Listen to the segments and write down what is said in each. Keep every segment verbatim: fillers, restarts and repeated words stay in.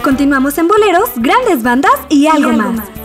Continuamos en Boleros, Grandes Bandas y algo, y algo más. más.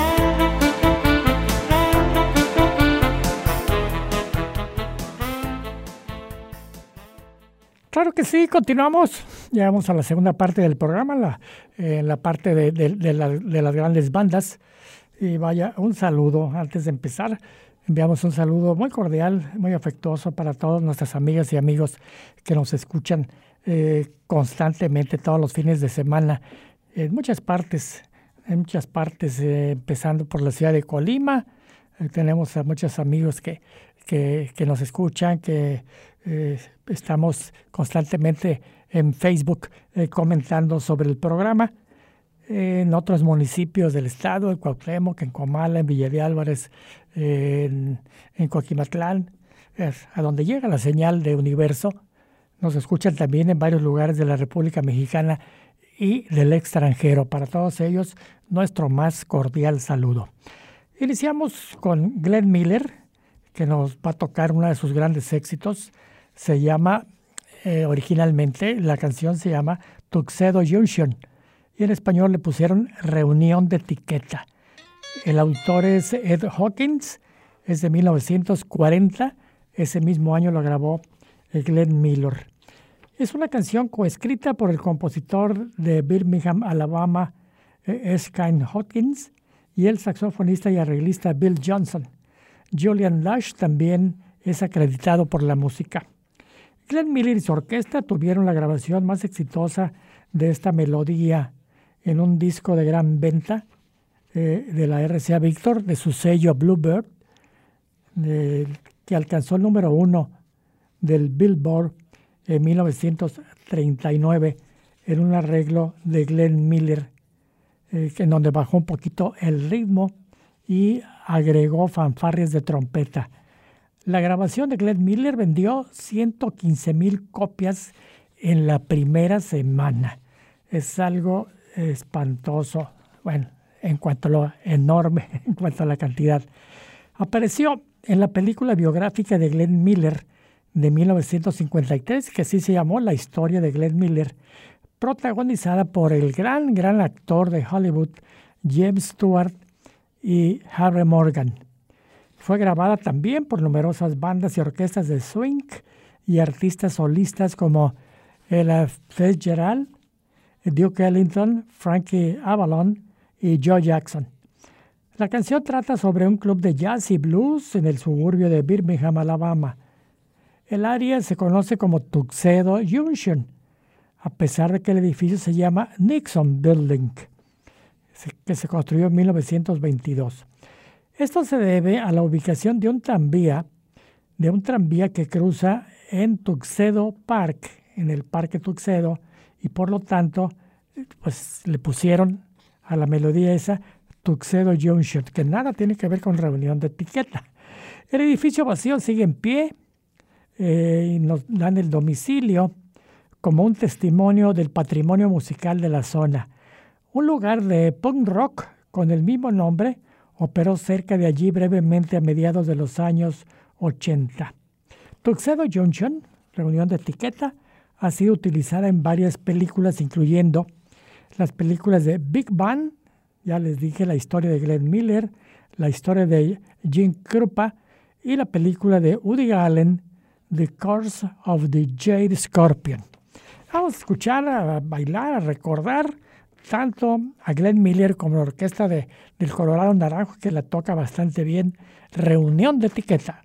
Claro que sí, continuamos. Llegamos a la segunda parte del programa, la, eh, la parte de, de, de, la, de las grandes bandas. Y vaya, un saludo antes de empezar. Enviamos un saludo muy cordial, muy afectuoso para todas nuestras amigas y amigos que nos escuchan eh, constantemente todos los fines de semana en muchas partes, en muchas partes, eh, empezando por la ciudad de Colima. Eh, tenemos a muchos amigos que, que, que nos escuchan, que eh, estamos constantemente en Facebook eh, comentando sobre el programa. Eh, en otros municipios del estado, en Cuauhtémoc, en Comala, en Villa de Álvarez, eh, en, en Coquimatlán, eh, a donde llega la señal de Universo. Nos escuchan también en varios lugares de la República Mexicana y del extranjero. Para todos ellos, nuestro más cordial saludo. Iniciamos con Glenn Miller, que nos va a tocar uno de sus grandes éxitos. Se llama, eh, originalmente, la canción se llama Tuxedo Junction. Y en español le pusieron Reunión de Etiqueta. El autor es Ed Hawkins, es de mil novecientos cuarenta. Ese mismo año lo grabó Glenn Miller. Es una canción coescrita por el compositor de Birmingham, Alabama, Erskine Hawkins, y el saxofonista y arreglista Bill Johnson. Julian Lush también es acreditado por la música. Glenn Miller y su orquesta tuvieron la grabación más exitosa de esta melodía en un disco de gran venta eh, de la R C A Victor, de su sello Bluebird, de, que alcanzó el número uno del Billboard en mil novecientos treinta y nueve, en un arreglo de Glenn Miller, eh, en donde bajó un poquito el ritmo y agregó fanfarrias de trompeta. La grabación de Glenn Miller vendió ciento quince mil copias en la primera semana. Es algo espantoso, bueno, en cuanto a lo enorme, en cuanto a la cantidad. Apareció en la película biográfica de Glenn Miller de mil novecientos cincuenta y tres, que así se llamó La historia de Glenn Miller, protagonizada por el gran, gran actor de Hollywood, James Stewart y Harry Morgan. Fue grabada también por numerosas bandas y orquestas de swing y artistas solistas como Ella Fitzgerald, Duke Ellington, Frankie Avalon y Joe Jackson. La canción trata sobre un club de jazz y blues en el suburbio de Birmingham, Alabama. El área se conoce como Tuxedo Junction, a pesar de que el edificio se llama Nixon Building, que se construyó en mil novecientos veintidós. Esto se debe a la ubicación de un tranvía, de un tranvía que cruza en Tuxedo Park, en el Parque Tuxedo, y por lo tanto, pues le pusieron a la melodía esa Tuxedo Junction, que nada tiene que ver con Reunión de Etiqueta. El edificio vacío sigue en pie eh, y nos dan el domicilio como un testimonio del patrimonio musical de la zona. Un lugar de punk rock con el mismo nombre operó cerca de allí brevemente a mediados de los años ochenta. Tuxedo Junction, Reunión de Etiqueta, ha sido utilizada en varias películas, incluyendo las películas de Big Bang, ya les dije, la historia de Glenn Miller, la historia de Jim Krupa y la película de Woody Allen, The Curse of the Jade Scorpion. Vamos a escuchar, a bailar, a recordar tanto a Glenn Miller como la orquesta de, del Colorado Naranjo, que la toca bastante bien, Reunión de Etiqueta.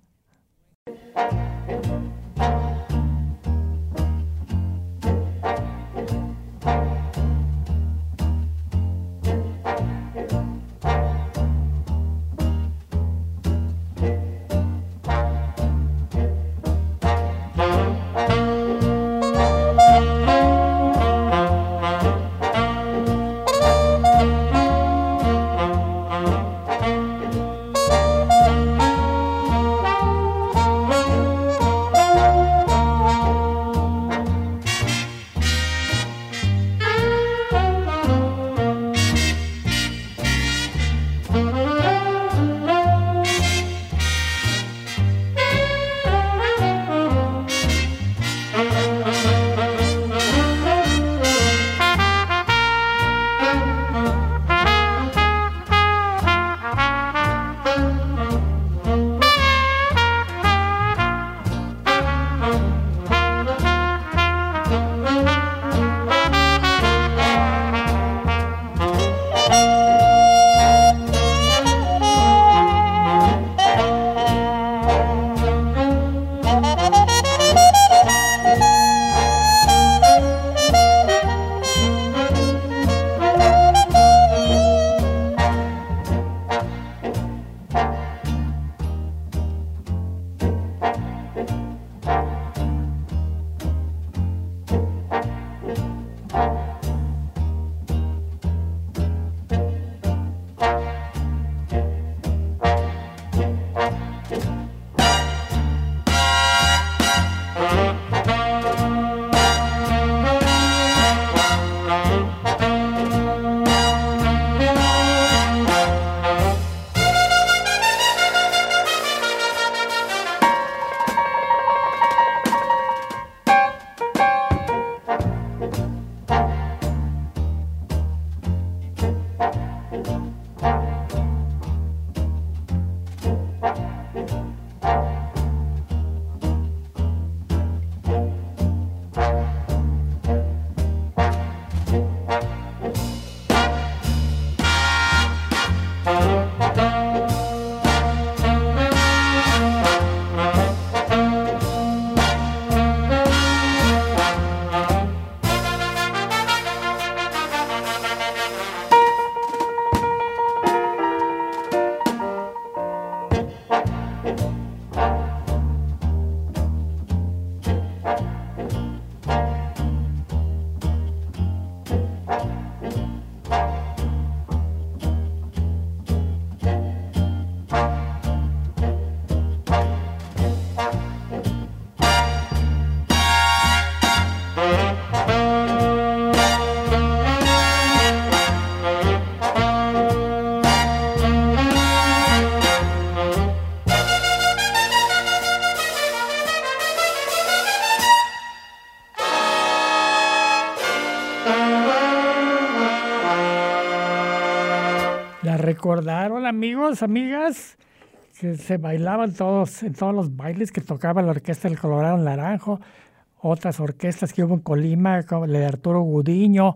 recordaron, amigos, amigas, que se bailaban todos, en todos los bailes que tocaba la Orquesta del Colorado Naranjo, otras orquestas que hubo en Colima, como la de Arturo Gudiño,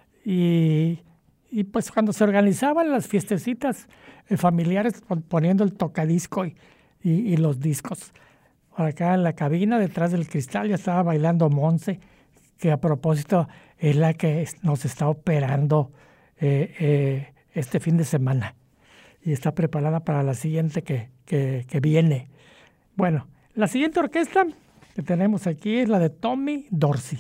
y, y pues cuando se organizaban las fiestecitas eh, familiares, poniendo el tocadisco y, y, y los discos. Por acá en la cabina, detrás del cristal, ya estaba bailando Monse, que a propósito es la que nos está operando eh, eh, este fin de semana y está preparada para la siguiente que, que, que viene. Bueno, la siguiente orquesta que tenemos aquí es la de Tommy Dorsey,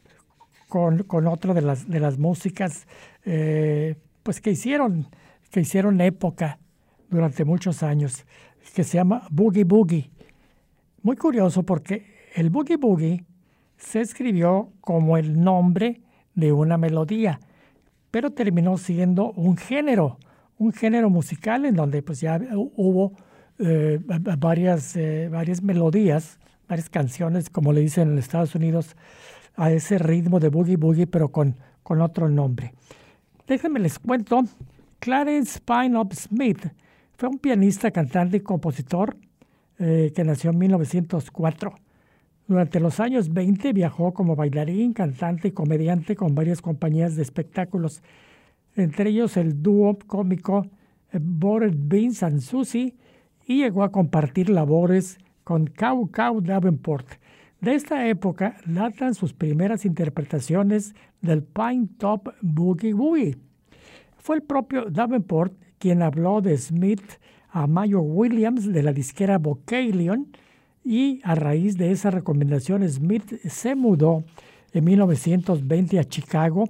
con, con otra de las, de las músicas eh, pues que hicieron, que hicieron época durante muchos años, que se llama Boogie Boogie. Muy curioso porque el Boogie Boogie se escribió como el nombre de una melodía, pero terminó siendo un género, un género musical en donde pues ya hubo eh, varias, eh, varias melodías, varias canciones, como le dicen en Estados Unidos, a ese ritmo de Boogie Boogie, pero con, con otro nombre. Déjenme les cuento, Clarence Pinop Smith fue un pianista, cantante y compositor eh, que nació en mil novecientos cuatro. Durante los años veinte viajó como bailarín, cantante y comediante con varias compañías de espectáculos, entre ellos el dúo cómico Bored Beans and Susie, y llegó a compartir labores con Cow Cow Davenport. De esta época datan sus primeras interpretaciones del Pine Top Boogie Woogie. Fue el propio Davenport quien habló de Smith a Mayo Williams de la disquera Vocalion, y a raíz de esa recomendación Smith se mudó en mil novecientos veinte a Chicago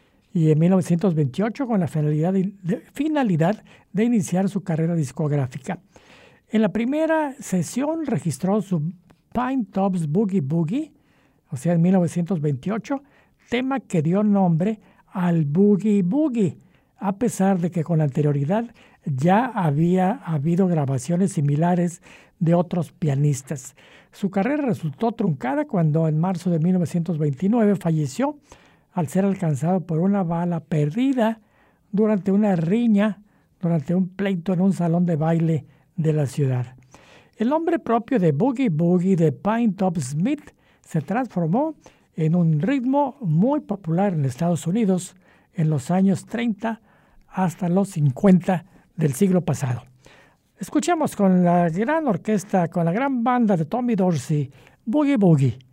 y en mil novecientos veintiocho con la finalidad de, de, finalidad de iniciar su carrera discográfica. En la primera sesión registró su Pine Tops Boogie Boogie, o sea, en mil novecientos veintiocho, tema que dio nombre al Boogie Boogie, a pesar de que con anterioridad ya había habido grabaciones similares de otros pianistas. Su carrera resultó truncada cuando en marzo de mil novecientos veintinueve falleció al ser alcanzado por una bala perdida durante una riña, durante un pleito en un salón de baile de la ciudad. El nombre propio de Boogie Boogie de Pine Top Smith se transformó en un ritmo muy popular en Estados Unidos en los años treinta hasta los cincuenta del siglo pasado. Escuchemos con la gran orquesta, con la gran banda de Tommy Dorsey, Boogie Boogie.